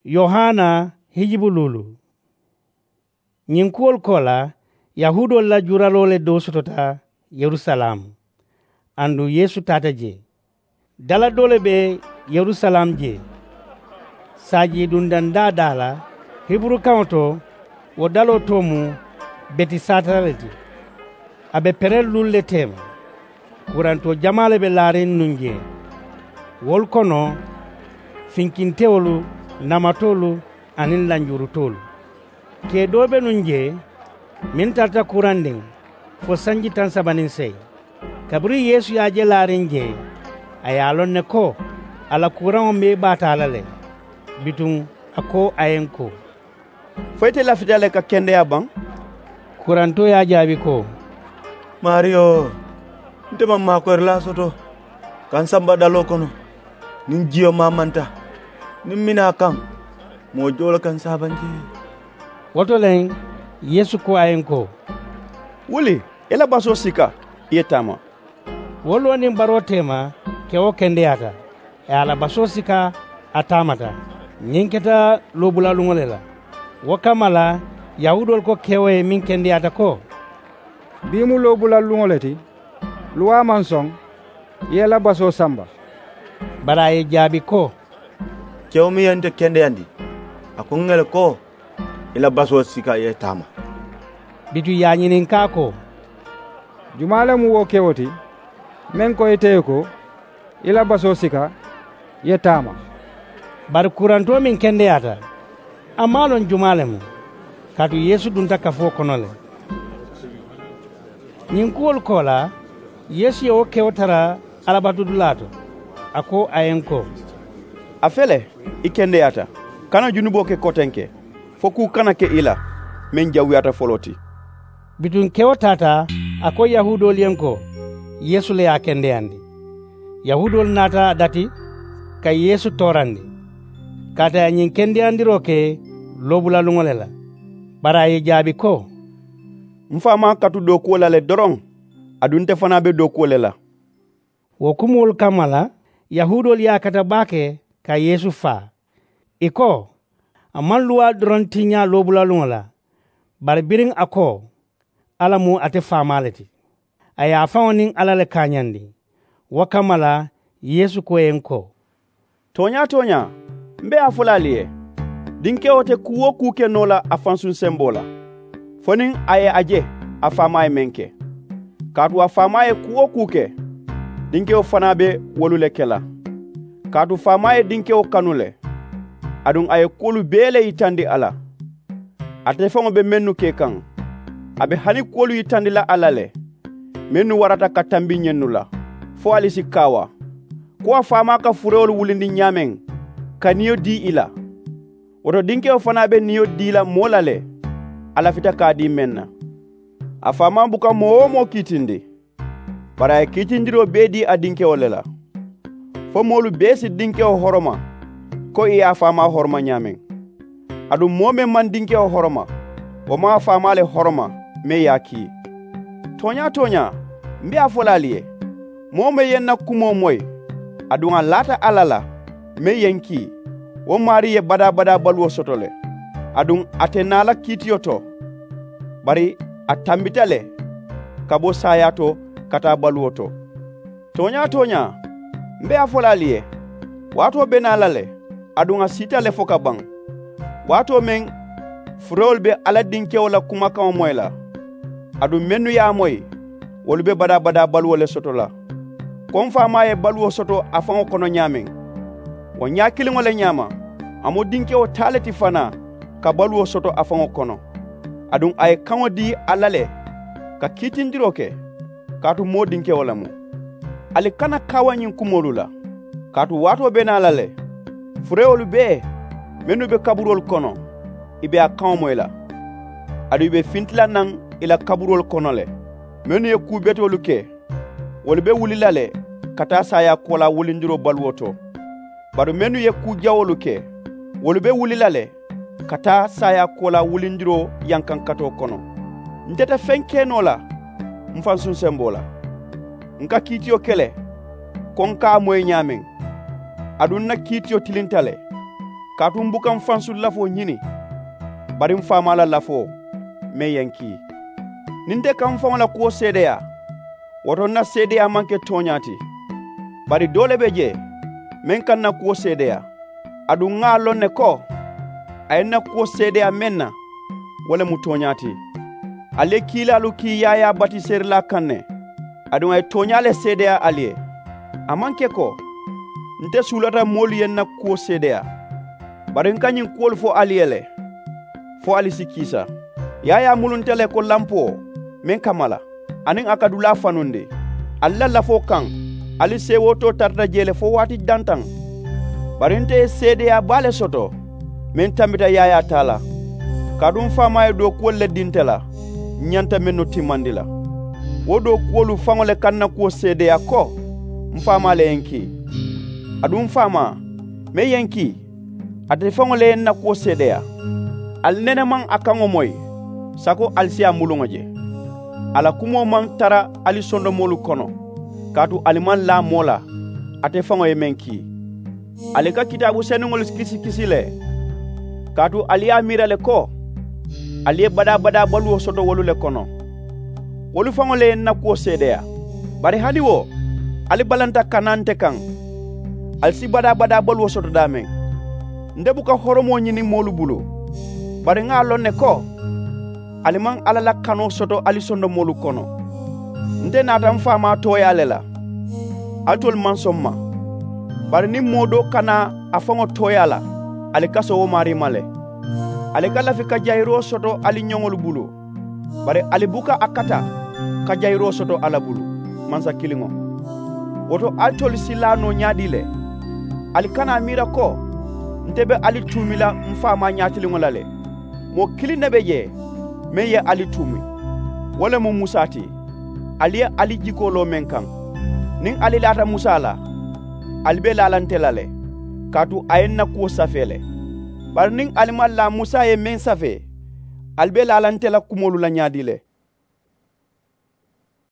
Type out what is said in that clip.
Yohana hijibululu. Nyinkul kola Yahudol la juralole do sotota Yerusalem. Andu Yesu tata je. Dala dole be Yerusalem je. Saji dundanda dala Hebrew kaunto wo dalo tomu beti satarati. Abe perel lulle tema. Kuranto jamale be larin nunje. Wol kono finkintewolu namatolu anin lanjurutolu. Ke dobe nunje min tarta kuranding fo sanji tan sabanin sey. Kabri Yesu ya je larin je ayalon ne ko ala kuran me batala le bitun ako ayenko. Foyte la fidale ka kende ya bang? Kuranto ya jabi ko Mario ntema makwer la soto kan samba dalo kono nin jiyo mamanta nin mina kan mo jolo kan sabanje. Woto len Yesu ko ayenko wuli ela baso sika yetama wolo nin barotema kewo kendeyata e ala baso sika atamata nyinketa lobula lungolela wakamala Yahudol ko kewe min kendeyata ko bimu lobula lungoleti luwa mansong yela baso samba bara e jabi ko kewo mi yente kendeyandi akongele ko ila baso sika yetama bitu yanyinin kako jumala mu wo kewoti men ko ite ko ila baso sika yetama bar kuranto min kendeyata amalon jumale mu katu Yesu dunta kafo konole ninkul kola Yesu yo kewtara alabatu dulato ako ayenko afele ikendeyata kana junubo ke kotenke foku kana ke ila men jawiyata foloti bitun kewtata ako Yahudol yenko Yesu le akendeyandi Yahudol nata dati ka Yesu torandi kata nyin kendeyandiro ke lobula lungolela bara ye jabi ko mfama katu do ko la le dorong adunte fana be do ko lela wo kumul kamala Yahudol yakata bake ka Yesu fa iko aman luwa doron tinya lobula lungola bar biring ako alamu ate famaleti aya fawonin alale kanyandi wakamala Yesu ko enko tonya mbe afulaliye dinke ote kuwo kuke nola afansun sembola fonin aye aje afamaye menke katu afamaye kuwo kuke dinke o fanabe wolule kela katu famaye dinke o kanule adun aye kolu bele itandi ala ate fango be mennu ke kan abe hani kolu itandi la alale mennu warata katambi nyennula fo alisi kawa ko afama ka furewol wulindi nyamen kaniyo di ila woto dinke o fana be niyo di la molale ala fita ka di menna afama buka mo kitindi bara kitindiro be di adinke olela fo molu besi dinke o horoma ko iya fama horma nyamen adu mome man dinke o horoma o ma fama le horoma me yaki tonya mbi afolaliye mome yenna kumo moy adu lata alala me yenki wo mariye bada balwo sotole adun atenala kitiyoto bari atambitale kabo sayato kata balwoto tonya mbe afolaliye wato benalale adun asitale foka bang wato men frol be aladinke wala kuma kan moyla adu menu ya moy wolbe bada balwo le sotola kon fama ye balwo soto afan kono nyamen wo nyakili ngole nyama amo dinke o taleti fana ka balwo soto afan kono adun ay kanwo di alale ka kitindiro ke katu modinke wala mu ali kana kawanyin kumolula katu wato benalale furewolu be menu be kaburol kono ibe akan moyla adu ibe fintla nan ila kaburol kono le menu ye kubetolu ke wolbe wulilale kata saya kola wulindiro balwoto baro menu ye kujawolu ke wolbe wulilale kata saya kola wulindiro yankan kato kono ndeta fenke nola mfansun sembola nka kitiyo kele konka moy nyamen adunna kitiyo tilintale katum bukan fansu lafo nyini barim fama la lafo me yanki ninde kam fama la ko sedeya woto na sedeya manke tonyati bari dole beje men kan na ko sedeya adu ngalo ne ko ay na ko sedeya menna wala mu tonyati ale kilalu ki yaya bati ser la kanne adu ay tonyale sedeya aliye amanke ko nte sulata molu yen na ko sedeya bari kanyin kol fo aliyele fo ali sikisa yaya muluntele ko lampo men kamala anin akadula fanundi alla la fo kan ali sewoto tarta jele fo wati dantan bari nte sedeya bale soto men tambita yaya tala kadum fama e do ko leddintela nyanta men no timandila wodo kolu fangole kanna ko sedeya ko mfama le enki adum fama me yenki ate fangole na ko sedeya al nene man akango moy sako alsia mulungoje ala kumo man tara ali sondo molu kono katu aliman la mola ate fango yemenki ale ka kitabu senungol kisile katu ali amira le ko ali bada balu soto wolu le kono wolu fango le na ko sedeya bari hadi wo ali balanta kanante kan alsi bada balu soto dame ndebuka horomo nyini molu bulu bari ngalo ne ko aliman alala kano soto ali sondo molu kono nte natam fama toyale la atol mansomma bari ni modo kana afango toyala ali kaso wo mari male ali kala fi ka jayro soto ali nyongol bulu bari ali buka akata ka jayro soto ala bulu mansa kilingo woto atol silano nyadile ali kana mira ko ntebe ali tumila mfama nyatilingo lale mo kiline beje meye ali tumi wala mo musati ali jikolo menkan nin ali lata musala albe lalantelale katu ayenna ko safele bar nin alimalla musa ye men safe albe lalantela kumolu la nyadile